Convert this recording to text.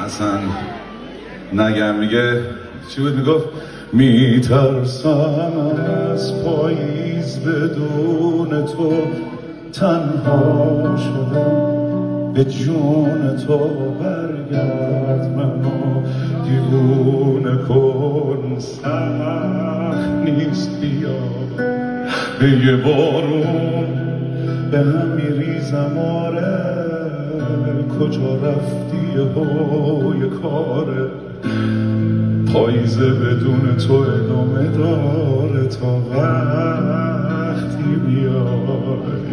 اصلا نگم. میگه چی بود؟ میگفت میترسم از پاییز بدون تو، تنها شدم به جون تو، برگرد منو دیوونه کن، سخت نیست بیا به یه بارون به هم میریزم. آره کجا رفتی یه کاره، پاییزه بدون تو ادامه داره تا وقتی بیای.